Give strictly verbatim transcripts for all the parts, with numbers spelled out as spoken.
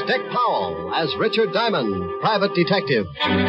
Dick Powell as Richard Diamond, private detective.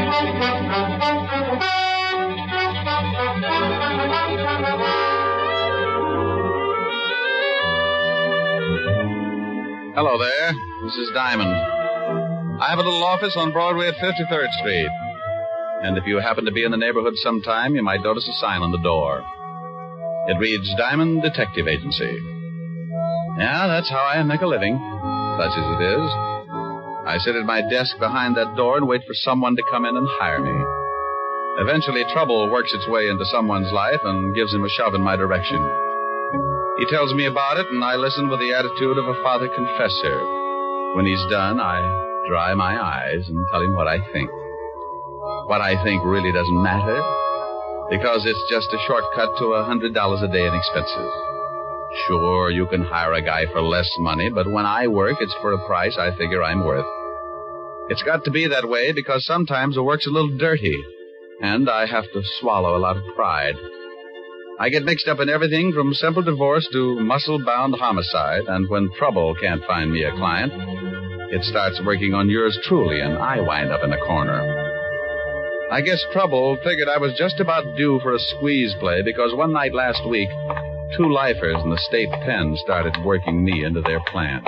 Hello there. This is Diamond. I have a little office on Broadway at fifty-third Street. And if you happen to be in the neighborhood sometime, you might notice a sign on the door. It reads Diamond Detective Agency. Yeah, that's how I make a living, such as it is. I sit at my desk behind that door and wait for someone to come in and hire me. Eventually, trouble works its way into someone's life and gives him a shove in my direction. He tells me about it, and I listen with the attitude of a father confessor. When he's done, I dry my eyes and tell him what I think. What I think really doesn't matter, because it's just a shortcut to a hundred dollars a day in expenses. Sure, you can hire a guy for less money, but when I work, it's for a price I figure I'm worth. It's got to be that way because sometimes the work's a little dirty, and I have to swallow a lot of pride. I get mixed up in everything from simple divorce to muscle-bound homicide, and when trouble can't find me a client, it starts working on yours truly, and I wind up in a corner. I guess trouble figured I was just about due for a squeeze play because one night last week, two lifers in the state pen started working me into their plans.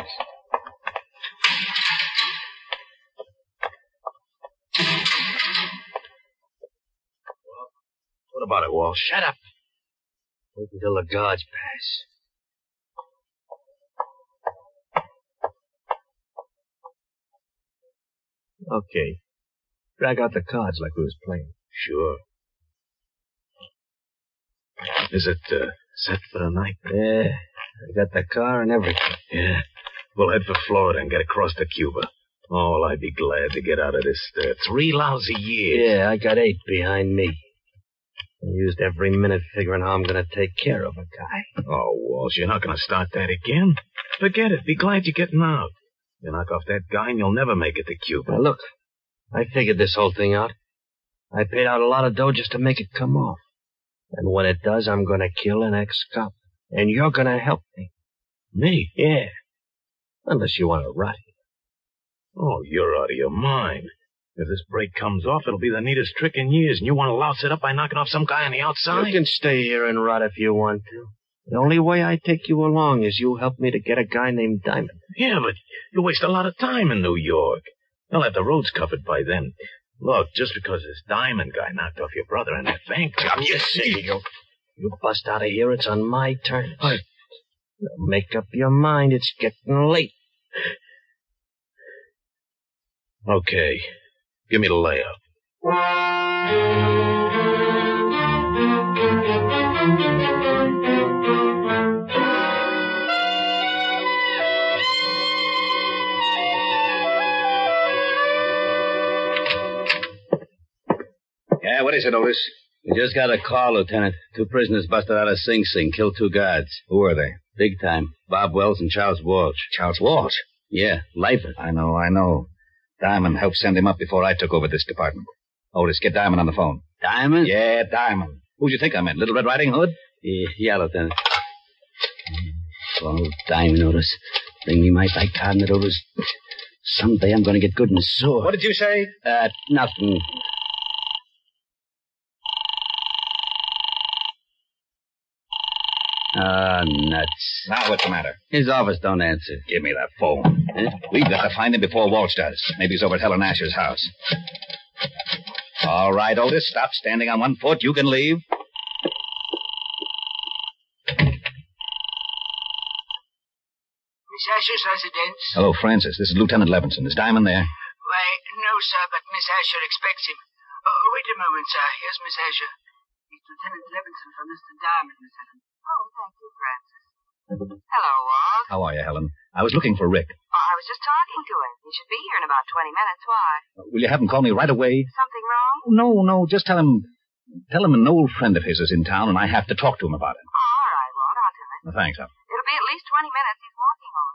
What about it, Walsh? Shut up. Wait until the guards pass. Okay. Drag out the cards like we was playing. Sure. Is it uh, set for the night? Yeah. I got the car and everything. Yeah. We'll head for Florida and get across to Cuba. Oh, I'd be glad to get out of this uh, three lousy years. Yeah, I got eight behind me. I used every minute figuring how I'm going to take care of a guy. Oh, Walsh, you're not going to start that again? Forget it. Be glad you're getting out. You knock off that guy and you'll never make it to Cuba. Now, look, I figured this whole thing out. I paid out a lot of dough just to make it come off. And when it does, I'm going to kill an ex-cop. And you're going to help me. Me? Yeah. Unless you want to rot here. Oh, you're out of your mind. If this break comes off, it'll be the neatest trick in years, and you want to louse it up by knocking off some guy on the outside? You can stay here and rot if you want to. The only way I take you along is you help me to get a guy named Diamond. Yeah, but you waste a lot of time in New York. They'll have the roads covered by then. Look, just because this Diamond guy knocked off your brother in that bank job, you see, you... You bust out of here, it's on my terms. I... Make up your mind, it's getting late. Okay. Give me the layout. Yeah, what is it, Otis? We just got a call, Lieutenant. Two prisoners busted out of Sing Sing, killed two guards. Who are they? Big time. Bob Wells and Charles Walsh. Charles Walsh? Yeah, lifer. I know, I know. Diamond helped send him up before I took over this department. Otis, get Diamond on the phone. Diamond? Yeah, Diamond. Who'd you think I meant? Little Red Riding Hood? Yeah, yeah, Lieutenant. Oh, Diamond, Otis. Bring me my bicarbonate, Otis. Someday I'm going to get good and sore. What did you say? Uh, nothing. Ah, uh, nuts. Now what's the matter? His office don't answer. Give me that phone. Huh? We've got to find him before Walsh does. Maybe he's over at Helen Asher's house. All right, Otis, stop standing on one foot. You can leave. Miss Asher's residence? Hello, Francis. This is Lieutenant Levinson. Is Diamond there? Why, no, sir, but Miss Asher expects him. Oh, wait a moment, sir. Here's Miss Asher. It's Lieutenant Levinson from Mister Diamond, Miss Helen. Oh, thank you, Francis. Hello, Walt. How are you, Helen? I was looking for Rick. Oh, I was just talking to him. He should be here in about twenty minutes. Why? Uh, will you have him call me right away? Something wrong? No, no. Just tell him... Tell him an old friend of his is in town, and I have to talk to him about it. Oh, all right, Walt. I'll tell him. Well, thanks, Helen. It'll be at least twenty minutes. He's walking on.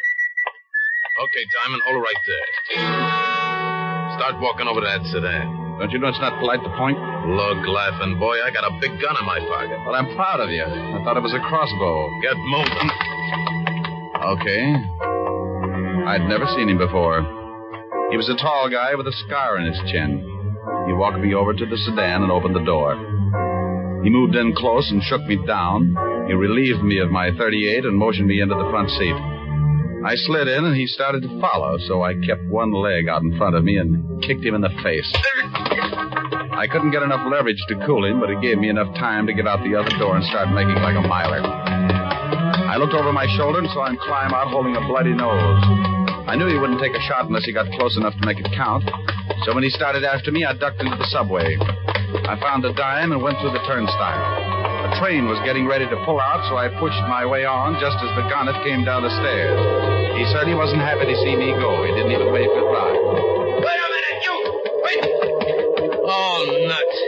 Okay, Diamond, hold it right there. Start walking over to that sedan. Don't you know it's not polite to point? Look, laughing boy, I got a big gun in my pocket. Well, I'm proud of you. I thought it was a crossbow. Get moving. Okay. I'd never seen him before. He was a tall guy with a scar in his chin. He walked me over to the sedan and opened the door. He moved in close and shook me down. He relieved me of my thirty-eight and motioned me into the front seat. I slid in, and he started to follow, so I kept one leg out in front of me and kicked him in the face. I couldn't get enough leverage to cool him, but it gave me enough time to get out the other door and start making like a miler. I looked over my shoulder and saw him climb out holding a bloody nose. I knew he wouldn't take a shot unless he got close enough to make it count, so when he started after me, I ducked into the subway. I found a dime and went through the turnstile. A train was getting ready to pull out, so I pushed my way on just as the gonnet came down the stairs. He certainly wasn't happy to see me go. He didn't even wave goodbye. Wait a minute, you! Wait! Oh, nuts.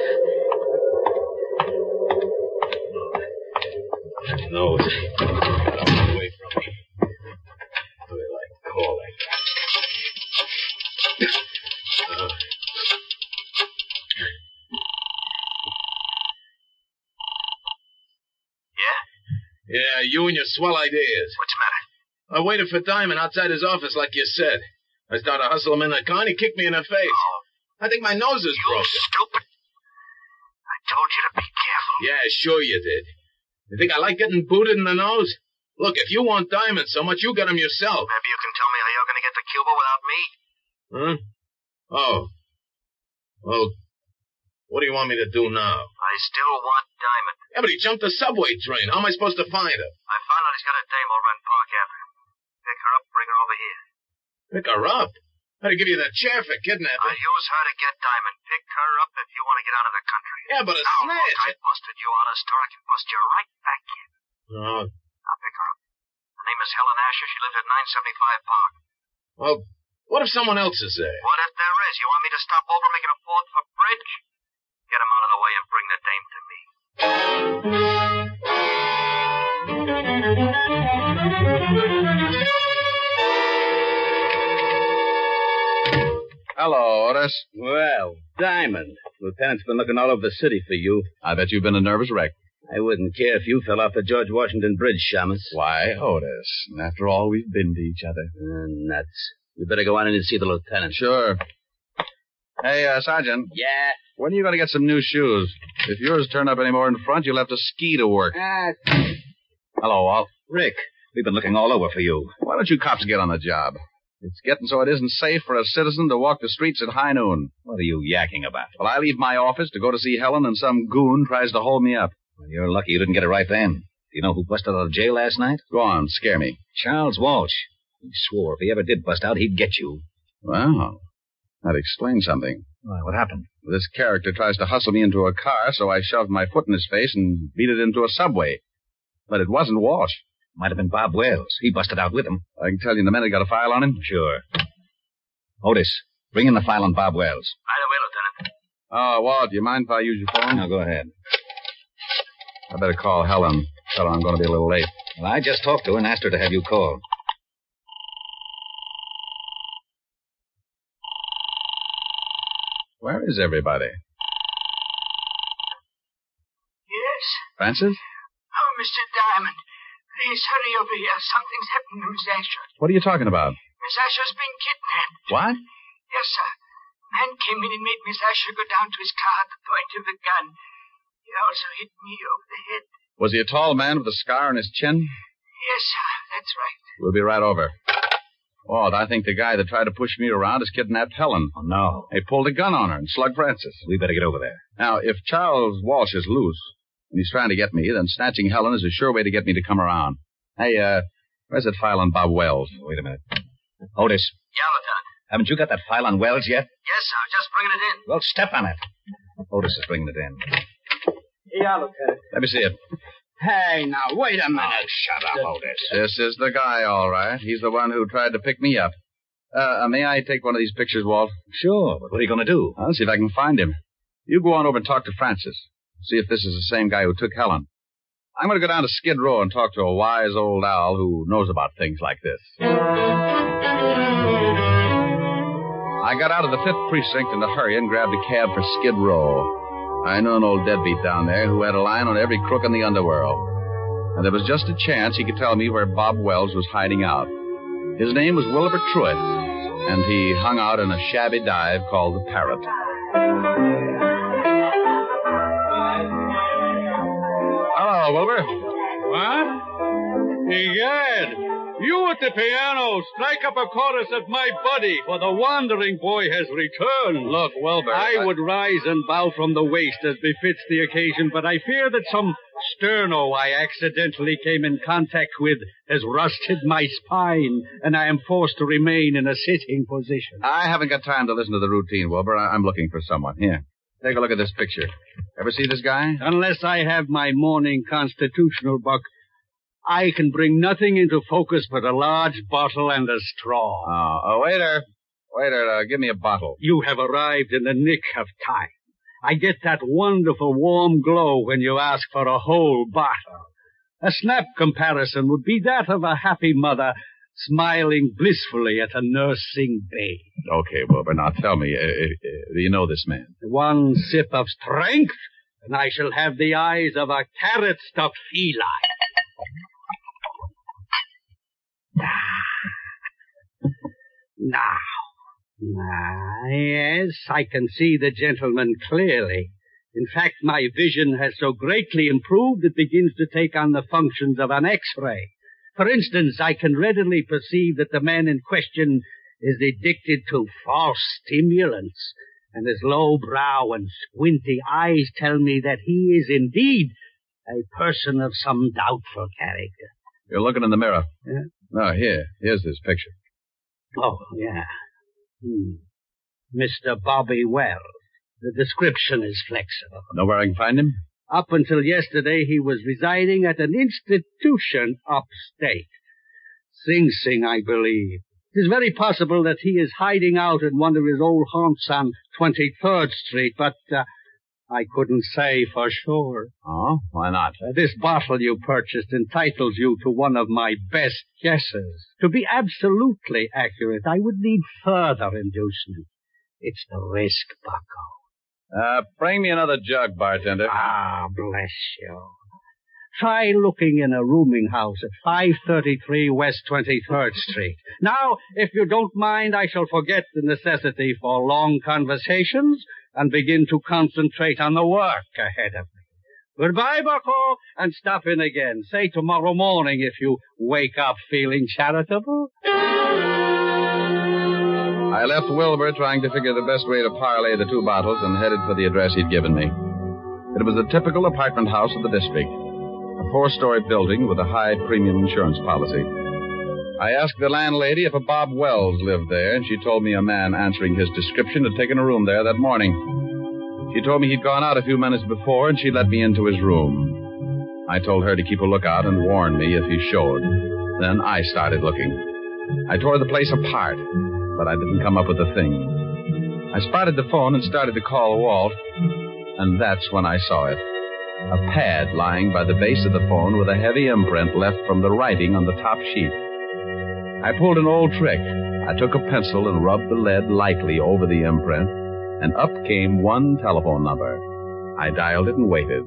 No, away from me. Do they like calling? Uh. Yeah, you and your swell ideas. What's the matter? I waited for Diamond outside his office like you said. I started to hustle him in the car and he kicked me in the face. Oh. I think my nose is You broken. stupid. I told you to be careful. Yeah, sure you did. You think I like getting booted in the nose? Look, if you want Diamond so much, you get him yourself. Maybe you can tell me how you're going to get to Cuba without me. Huh? Oh. Well, what do you want me to do now? I still want Diamond. Yeah, but he jumped the subway train. How am I supposed to find her? I found out he's got a dame over in Park Avenue. Pick her up, bring her over here. Pick her up? I'd give you that chair for kidnapping. I use her to get Diamond. Pick her up if you want to get out of the country. Yeah, but a now, snatch. Look, I busted you out of the store. I can bust you right back in. Oh, Now pick her up. Her name is Helen Asher. She lives at nine seventy-five Park. well, what if someone else is there? What if there is? You want me to stop over making a fourth for bridge? Get him out of the way and bring the dame to me. Hello, Otis. Well, Diamond. Lieutenant's been looking all over the city for you. I bet you've been a nervous wreck. I wouldn't care if you fell off the George Washington Bridge, Shamus. Why, Otis, after all, we've been to each other. Uh, nuts. You better go on in and see the lieutenant. Sure. Hey, uh, Sergeant. Yeah? When are you going to get some new shoes? If yours turn up any more in front, you'll have to ski to work. Uh, Hello, Walt. Rick, we've been looking all over for you. Why don't you cops get on the job? It's getting so it isn't safe for a citizen to walk the streets at high noon. What are you yakking about? Well, I leave my office to go to see Helen, and some goon tries to hold me up. Well, you're lucky you didn't get it right then. Do you know who busted out of jail last night? Go on, scare me. Charles Walsh. He swore if he ever did bust out, he'd get you. Well, that explains something. Why, what happened? This character tries to hustle me into a car, so I shoved my foot in his face and beat it into a subway. But it wasn't Walsh. Might have been Bob Wells. He busted out with him. I can tell you in a minute. Got a file on him? Sure. Otis, bring in the file on Bob Wells. Either way, Lieutenant. Oh, Walt, do you mind if I use your phone? Now, go ahead. I better call Helen. Tell her I'm going to be a little late. Well, I just talked to her and asked her to have you call. Where is everybody? Yes? Francis? Oh, Mister Diamond. Please hurry over here. Something's happened to Miss Asher. What are you talking about? Miss Asher's been kidnapped. What? Yes, sir. Man came in and made Miss Asher go down to his car at the point of the gun. He also hit me over the head. Was he a tall man with a scar on his chin? Yes, sir. That's right. We'll be right over. Walt, I think the guy that tried to push me around has kidnapped Helen. Oh, no. He pulled a gun on her and slugged Francis. We better get over there. Now, if Charles Walsh is loose and he's trying to get me, then snatching Helen is a sure way to get me to come around. Hey, uh, where's that file on Bob Wells? Wait a minute. Otis, Yeah, Lieutenant. haven't you got that file on Wells yet? Yes, sir. I'm just bringing it in. Well, step on it. Otis is bringing it in. Yeah, Lieutenant. Let me see it. Hey, now, wait a minute. Oh, shut up, Otis. This is the guy, all right. He's the one who tried to pick me up. Uh, uh, may I take one of these pictures, Walt? Sure, but what are you going to do? I'll see if I can find him. You go on over and talk to Francis. See if this is the same guy who took Helen. I'm going to go down to Skid Row and talk to a wise old owl who knows about things like this. I got out of the fifth Precinct in a hurry and grabbed a cab for Skid Row. I knew an old deadbeat down there who had a line on every crook in the underworld. And there was just a chance he could tell me where Bob Wells was hiding out. His name was Wilbur Truitt, and he hung out in a shabby dive called the Parrot. Hello, Wilbur. What? Egad, you at the piano, strike up a chorus of My Buddy, for the wandering boy has returned. Look, Wilbur. I, I... would rise and bow from the waist as befits the occasion, but I fear that some sterno I accidentally came in contact with has rusted my spine, and I am forced to remain in a sitting position. I haven't got time to listen to the routine, Wilbur. I- I'm looking for someone. Here, take a look at this picture. Ever see this guy? Unless I have my morning constitutional, Buck, I can bring nothing into focus but a large bottle and a straw. Oh, oh waiter. Waiter, uh, give me a bottle. You have arrived in the nick of time. I get that wonderful warm glow when you ask for a whole bottle. A snap comparison would be that of a happy mother smiling blissfully at a nursing babe. Okay, Wilbur, now tell me, uh, uh, do you know this man? One sip of strength, and I shall have the eyes of a carrot-stuffed feline. Now, ah, yes, I can see the gentleman clearly. In fact, my vision has so greatly improved it begins to take on the functions of an X-ray. For instance, I can readily perceive that the man in question is addicted to false stimulants, and his low brow and squinty eyes tell me that he is indeed a person of some doubtful character. You're looking in the mirror. Yeah? No, here. Here's this picture. Oh, yeah. Hmm. Mister Bobby Wells. The description is flexible. Know where I can find him? Up until yesterday, he was residing at an institution upstate. Sing Sing, I believe. It is very possible that he is hiding out in one of his old haunts on twenty-third Street, but uh, I couldn't say for sure. Oh, why not? Uh, this bottle you purchased entitles you to one of my best guesses. To be absolutely accurate, I would need further inducement. It's the risk, Bucko. Uh, bring me another jug, bartender. Ah, bless you. Try looking in a rooming house at five thirty-three West twenty-third Street. Now, if you don't mind, I shall forget the necessity for long conversations and begin to concentrate on the work ahead of me. Goodbye, Bucko, and stop in again. Say tomorrow morning if you wake up feeling charitable. I left Wilbur trying to figure the best way to parlay the two bottles and headed for the address he'd given me. It was a typical apartment house of the district, a four-story building with a high premium insurance policy. I asked the landlady if a Bob Wells lived there, and she told me a man answering his description had taken a room there that morning. She told me he'd gone out a few minutes before, and she let me into his room. I told her to keep a lookout and warn me if he showed. Then I started looking. I tore the place apart, but I didn't come up with a thing. I spotted the phone and started to call Walt, and that's when I saw it. A pad lying by the base of the phone with a heavy imprint left from the writing on the top sheet. I pulled an old trick. I took a pencil and rubbed the lead lightly over the imprint, and up came one telephone number. I dialed it and waited.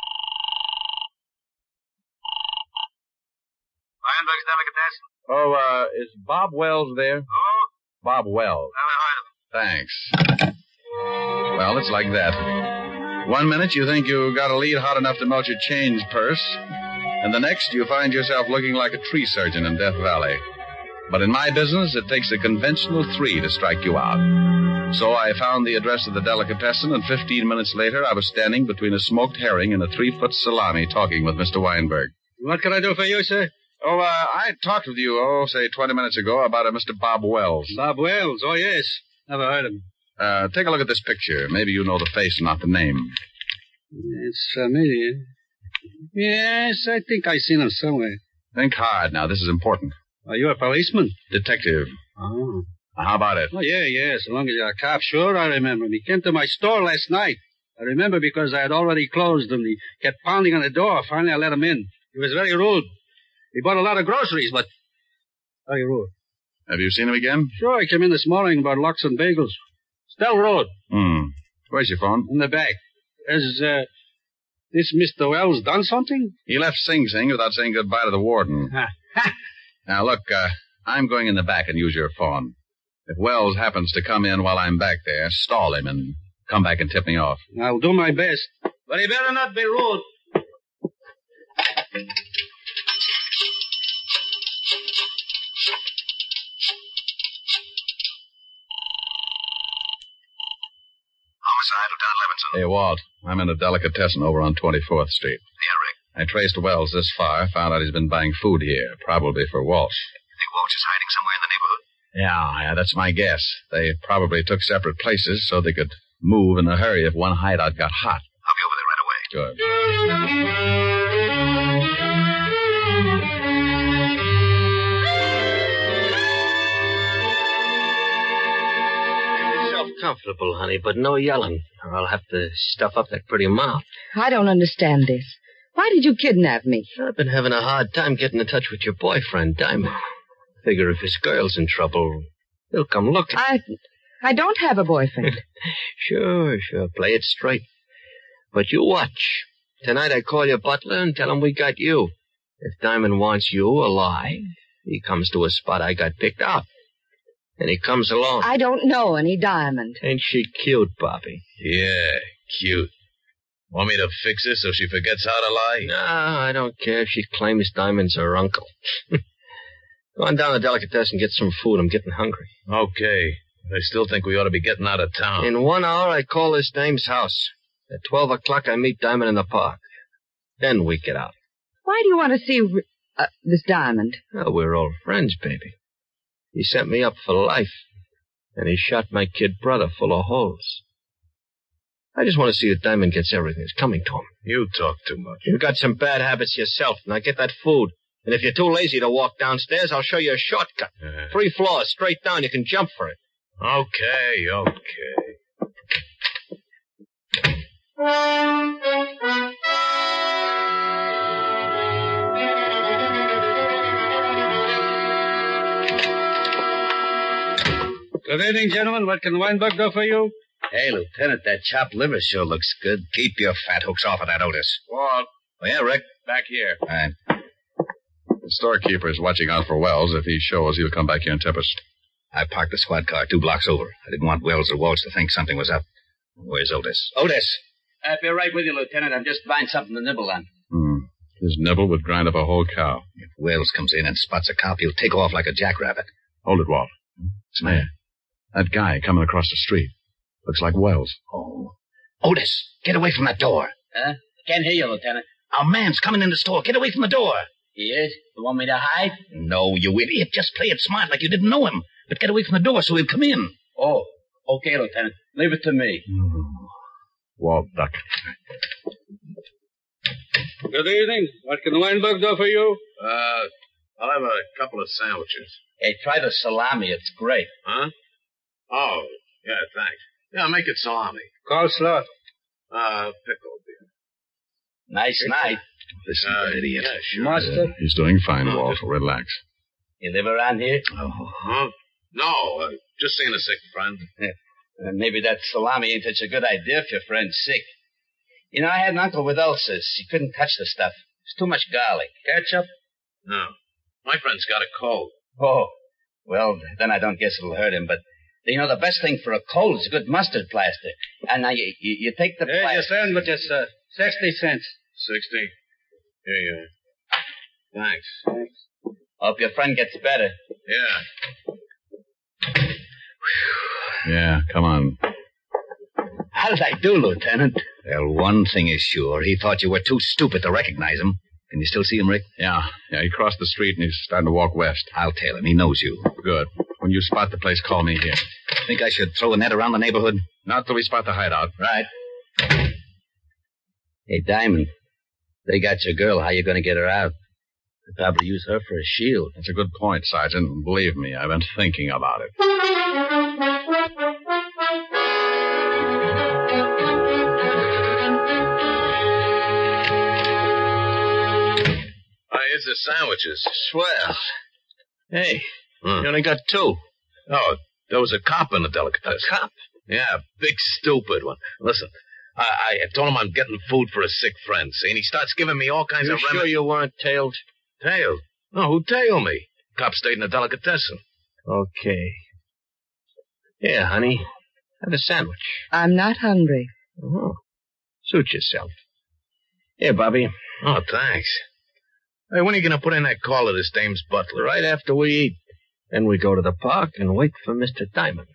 Weinberg's Delicatessen. Oh, uh, is Bob Wells there? Oh? Bob Wells. Never heard of him. Thanks. Well, it's like that. One minute you think you got a lead hot enough to melt your change purse, and the next you find yourself looking like a tree surgeon in Death Valley. But in my business, it takes a conventional three to strike you out. So I found the address of the delicatessen, and fifteen minutes later I was standing between a smoked herring and a three-foot salami talking with Mister Weinberg. What can I do for you, sir? Oh, uh, I talked with you, oh, say twenty minutes ago about a Mister Bob Wells. Bob Wells? Oh, yes. Never heard of him. Uh, take a look at this picture. Maybe you know the face and not the name. It's familiar. Yes, I think I've seen him somewhere. Think hard now. This is important. Are you a policeman? Detective. Oh. How about it? Oh, yeah, yeah. So long as you're a cop, sure, I remember him. He came to my store last night. I remember because I had already closed him. He kept pounding on the door. Finally, I let him in. He was very rude. He bought a lot of groceries, but very rude. Have you seen him again? Sure, I came in this morning about Locks and Bagels. Stell Road. Hmm. Where's your phone? In the back. Has, uh, this Mister Wells done something? He left Sing Sing without saying goodbye to the warden. Now, look, uh, I'm going in the back and use your phone. If Wells happens to come in while I'm back there, stall him and come back and tip me off. I'll do my best. But he better not be rude. Homicide, Lieutenant Levinson. Hey, Walt, I'm in a delicatessen over on twenty-fourth Street. Yeah, Rick. I traced Wells this far, found out he's been buying food here, probably for Walsh. You think Walsh is hiding somewhere in the neighborhood? Yeah, yeah, that's my guess. They probably took separate places so they could move in a hurry if one hideout got hot. I'll be over there right away. Good. Yourself comfortable, honey, but no yelling, or I'll have to stuff up that pretty mouth. I don't understand this. Why did you kidnap me? I've been having a hard time getting in touch with your boyfriend, Diamond. Figure if his girl's in trouble, he'll come looking. I... I don't have a boyfriend. Sure, sure. Play it straight. But you watch. Tonight I call your butler and tell him we got you. If Diamond wants you alive, he comes to a spot I got picked out. And he comes alone. I don't know any Diamond. Ain't she cute, Bobby? Yeah, cute. Want me to fix her so she forgets how to lie? No, I don't care if she claims Diamond's her uncle. Go on down to Delicatessen and get some food. I'm getting hungry. Okay. I still think we ought to be getting out of town. In one hour, I call this dame's house. At twelve o'clock, I meet Diamond in the park. Then we get out. Why do you want to see uh, this Diamond? Oh, we're old friends, baby. He set me up for life. And he shot my kid brother full of holes. I just want to see that Diamond gets everything that's coming to him. You talk too much. You've got some bad habits yourself. Now get that food. And if you're too lazy to walk downstairs, I'll show you a shortcut. Uh, Three floors, straight down. You can jump for it. Okay, okay. Good evening, gentlemen. What can Weinberg do for you? Hey, Lieutenant, that chopped liver sure looks good. Keep your fat hooks off of that, Otis. Walt, Oh, yeah, Rick? back here. All right. The storekeeper's watching out for Wells. If he shows, he'll come back here and tip us. I parked the squad car two blocks over. I didn't want Wells or Walsh to think something was up. Where's Otis? Otis! I'll be right with you, Lieutenant. I'm just buying something to nibble on. Hmm. His nibble would grind up a whole cow. If Wells comes in and spots a cop, he'll take off like a jackrabbit. Hold it, Walt. What's the matter? That guy coming across the street. Looks like Wells. Oh. Otis, get away from that door. Huh? Can't hear you, Lieutenant. Our man's coming in the store. Get away from the door. He is? You want me to hide? No, you idiot. Just play it smart like you didn't know him. But get away from the door so he'll come in. Oh, okay, Lieutenant. Leave it to me. Oh. Walt, duck. Good evening. What can Weinberg do for you? Uh, I'll have a couple of sandwiches. Hey, try the salami. It's great. Huh? Oh, yeah, thanks. Yeah, make it salami. Coleslaw. Uh, pickle beer. Nice night. Listen, Uh, that idiot. yeah, sure. Mustard. He's doing fine, Oh, Walt. just- Relax. You live around here? Oh. Huh? No, uh, just seeing a sick friend. Uh, maybe that salami ain't such a good idea if your friend's sick. You know, I had an uncle with ulcers. He couldn't touch the stuff. It's too much garlic. Ketchup? No. My friend's got a cold. Oh, well, then I don't guess it'll hurt him. But, you know, the best thing for a cold is a good mustard plaster. And now you, you, you take the Here's your plaster. sandwiches, sir. Sixty cents. Sixty. Here you are. Thanks. Hope your friend gets better. Yeah. Yeah, come on. How did I do, Lieutenant? Well, one thing is sure. He thought you were too stupid to recognize him. Can you still see him, Rick? Yeah, yeah, he crossed the street and he's starting to walk west. I'll tell him. He knows you. Good. When you spot the place, call me here. Think I should throw a net around the neighborhood? Not till we spot the hideout. Right. Hey, Diamond, they got your girl. How you going to get her out? They'll probably use her for a shield. That's a good point, Sergeant. Believe me, I've been thinking about it. Uh, here's the sandwiches. Swell. Hey, Huh. You only got two. Oh, there was a cop in the delicatessen. A cop? Yeah, big stupid one. Listen, I, I told him I'm getting food for a sick friend, see, and he starts giving me all kinds You of... sure rem- you weren't tailed? Tailed? No, who tailed me? Cop stayed in the delicatessen. Okay. Here, honey. Have a sandwich. I'm not hungry. Oh. Suit yourself. Here, Bobby. Oh, thanks. Hey, when are you going to put in that call to this dame's butler? Right after we eat. Then we go to the park and wait for Mister Diamond.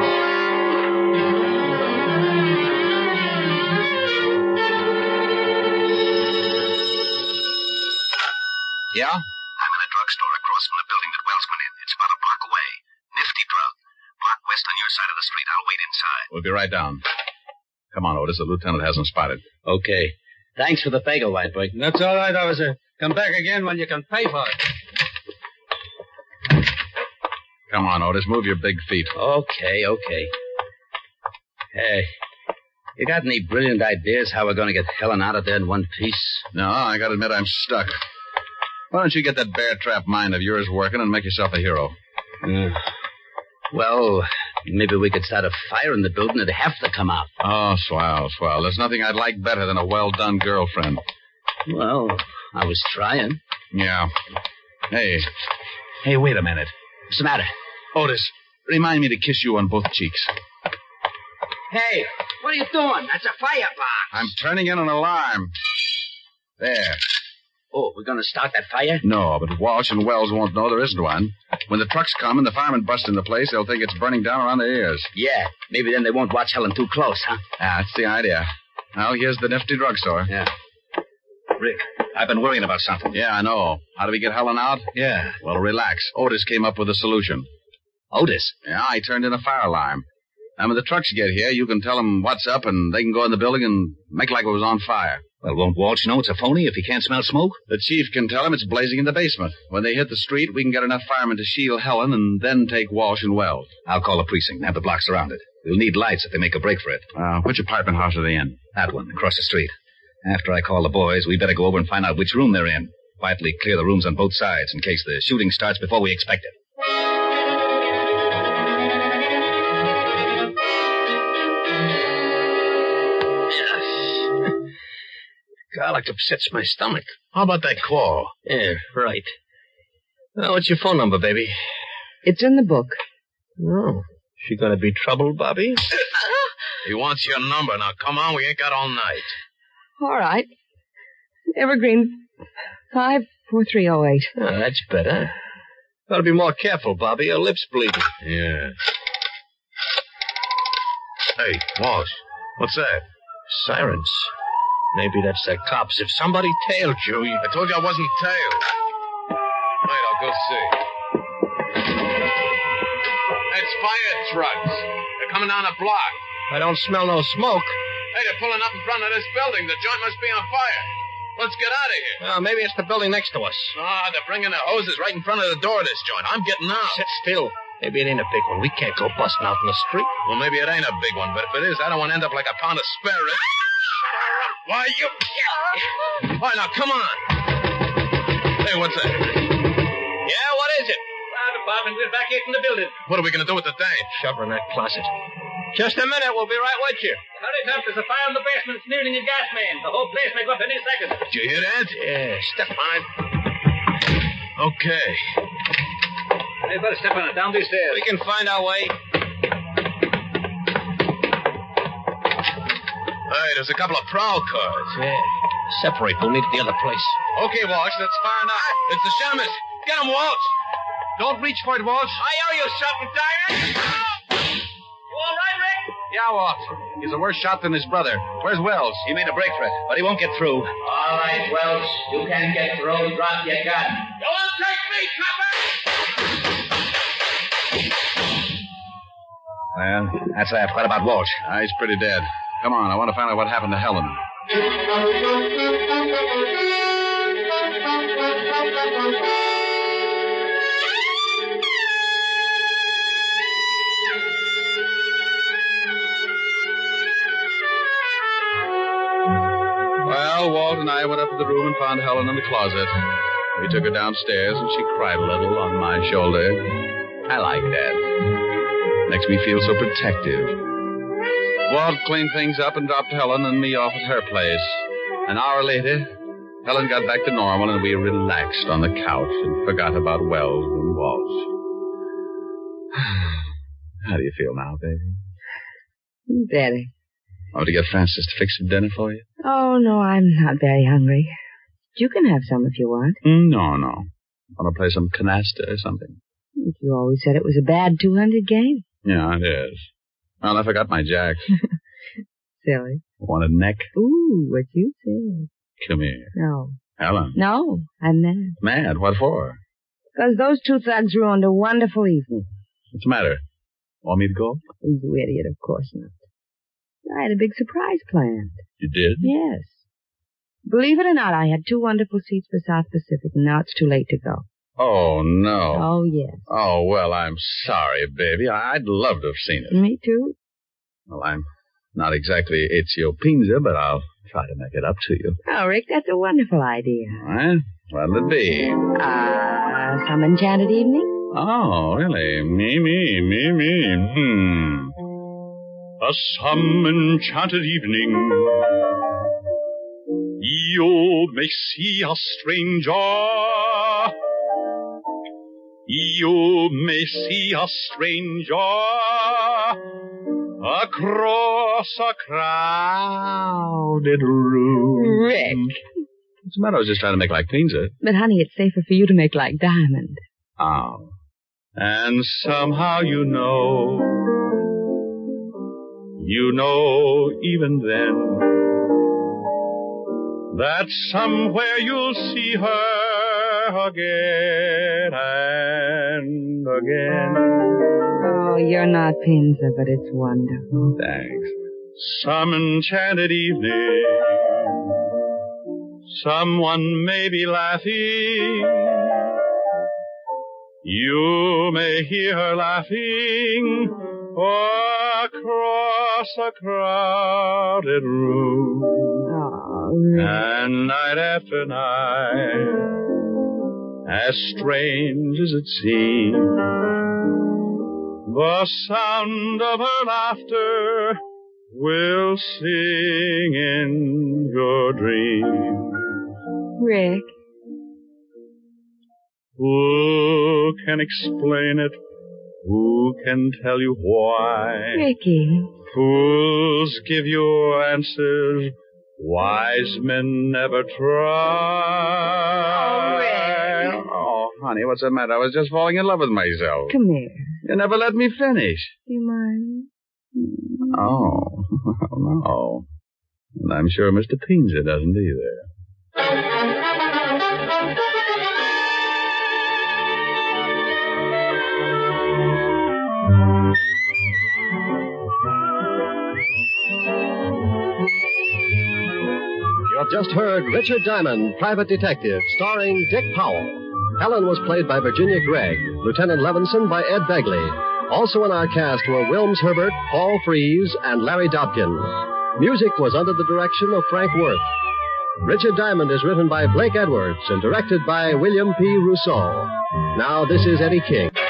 Yeah? I'm in a drugstore across from the building that Wells went in. It's about a block away. Nifty drug. Block west on your side of the street. I'll wait inside. We'll be right down. Come on, Otis. The lieutenant hasn't spotted. Okay. Thanks for the bagel, Whitebreak. That's all right, officer. Come back again when you can pay for it. Come on, Otis. Move your big feet. Okay, okay. Hey, you got any brilliant ideas how we're going to get Helen out of there in one piece? No, I gotta admit I'm stuck. Why don't you get that bear trap mind of yours working and make yourself a hero? Uh, well, maybe we could start a fire in the building. It'd have to come out. Oh, swell, swell. There's nothing I'd like better than a well-done girlfriend. Well, I was trying. Yeah. Hey. Hey, wait a minute. What's the matter? Otis, remind me to kiss you on both cheeks. Hey, what are you doing? That's a firebox. I'm turning in an alarm. There. Oh, we're going to start that fire? No, but Walsh and Wells won't know there isn't one. When the trucks come and the firemen bust in the place, they'll think it's burning down around their ears. Yeah, maybe then they won't watch Helen too close, huh? Ah, that's the idea. Well, here's the nifty drugstore. Yeah. Rick, I've been worrying about something. Yeah, I know. How do we get Helen out? Yeah. Well, relax. Otis came up with a solution. Otis? Yeah, I turned in a fire alarm. And when the trucks get here, you can tell them what's up, and they can go in the building and make like it was on fire. Well, won't Walsh know it's a phony if he can't smell smoke? The chief can tell him it's blazing in the basement. When they hit the street, we can get enough firemen to shield Helen and then take Walsh and Wells. I'll call the precinct and have the block surrounded. We'll need lights if they make a break for it. Uh, which apartment house are they in? That one, across the street. After I call the boys, we better go over and find out which room they're in. Quietly clear the rooms on both sides in case the shooting starts before we expect it. Garlic upsets my stomach. How about that call? Yeah, right. Well, what's your phone number, baby? It's in the book. Oh, she gonna be trouble, Bobby? He wants your number. Now, come on, we ain't got all night. All right. Evergreen five four three oh eight. Oh, that's better. Gotta be more careful, Bobby. Your lip's bleeding. Yeah. Hey, Walsh, what's that? Sirens. Maybe that's the cops. If somebody tailed you, you... I told you I wasn't tailed. Wait, I'll go see. It's fire trucks. They're coming down a block. I don't smell no smoke. Hey, they're pulling up in front of this building. The joint must be on fire. Let's get out of here. Well, maybe it's the building next to us. Ah, they're bringing their hoses right in front of the door of this joint. I'm getting out. Sit still. Maybe it ain't a big one. We can't go busting out in the street. Well, maybe it ain't a big one, but if it is, I don't want to end up like a pound of spare rib. Why, you... All right, now, come on. Hey, what's that? Yeah, what is it? Fire department, we're back here from the building. What are we going to do with the dame? Shove her in that closet. Just a minute. We'll be right with you. Hurry up, there's a fire in the basement. It's nearing a gas main. The whole place may go up any second. Did you hear that? Yeah, step on it. Okay. Hey, better step on it, down these stairs. We can find our way. Hey, there's a couple of prowl cars. Yeah. Separate. We'll meet at the other place. Okay, Walsh, let's fire now. It's the Shamus. Get him, Walsh. Don't reach for it, Walsh. I owe you something, Diamond. You all right, Rick? Yeah, Walsh. He's a worse shot than his brother. Where's Wells? He made a break for it, but he won't get through. All right, Wells. You can't get through. Drop your gun. Don't take me, copper! Well, that's that. What about Walsh? Ah, he's pretty dead. Come on, I want to find out what happened to Helen. Well, Walt and I went up to the room and found Helen in the closet. We took her downstairs, and she cried a little on my shoulder. I like that. Makes me feel so protective. Walt cleaned things up and dropped Helen and me off at her place. An hour later, Helen got back to normal and we relaxed on the couch and forgot about Wells and Walsh. How do you feel now, baby? Better. Want me to get Francis to fix some dinner for you? Oh, no, I'm not very hungry. You can have some if you want. Mm, no, no. Want to play some canasta or something? You always said it was a bad two hundred game. Yeah, it is. Well, I forgot my jacks. Silly. Want a neck? Ooh, what you said. Come here. No. Helen? No, I'm mad. Mad? What for? Because those two thugs ruined a wonderful evening. What's the matter? Want me to go? You idiot, of course not. I had a big surprise planned. You did? Yes. Believe it or not, I had two wonderful seats for South Pacific, and now it's too late to go. Oh, no. Oh, yes. Oh, well, I'm sorry, baby. I'd love to have seen it. Me too. Well, I'm not exactly Ezio Pinza, but I'll try to make it up to you. Oh, Rick, that's a wonderful idea. All right. What'll it be? Uh, some enchanted evening? Oh, really? Me, me, me, me. Hmm. A some enchanted evening. You may see a stranger. You may see a stranger across a crowded room. Rick. What's the matter? I was just trying to make like Pinza. But, honey, it's safer for you to make like Diamond. Oh. And somehow you know, you know even then, that somewhere you'll see her again and again. Oh, you're not Pinza, but it's wonderful. Thanks. Some enchanted evening, someone may be laughing. You may hear her laughing across a crowded room. Oh, Rick. And night after night, as strange as it seems, the sound of her laughter will sing in your dreams. Rick. Who can explain it? Who can tell you why? Ricky. Fools give you answers. Wise men never try. Oh, Rick. Oh, honey, what's the matter? I was just falling in love with myself. Come here. You never let me finish. You mind? Oh, no. And I'm sure Mister Pinza doesn't either. You have just heard Richard Diamond, Private Detective, starring Dick Powell. Helen was played by Virginia Gregg, Lieutenant Levinson by Ed Begley. Also in our cast were Wilms Herbert, Paul Frees, and Larry Dobkins. Music was under the direction of Frank Worth. Richard Diamond is written by Blake Edwards and directed by William P. Rousseau. Now, this is Eddie King.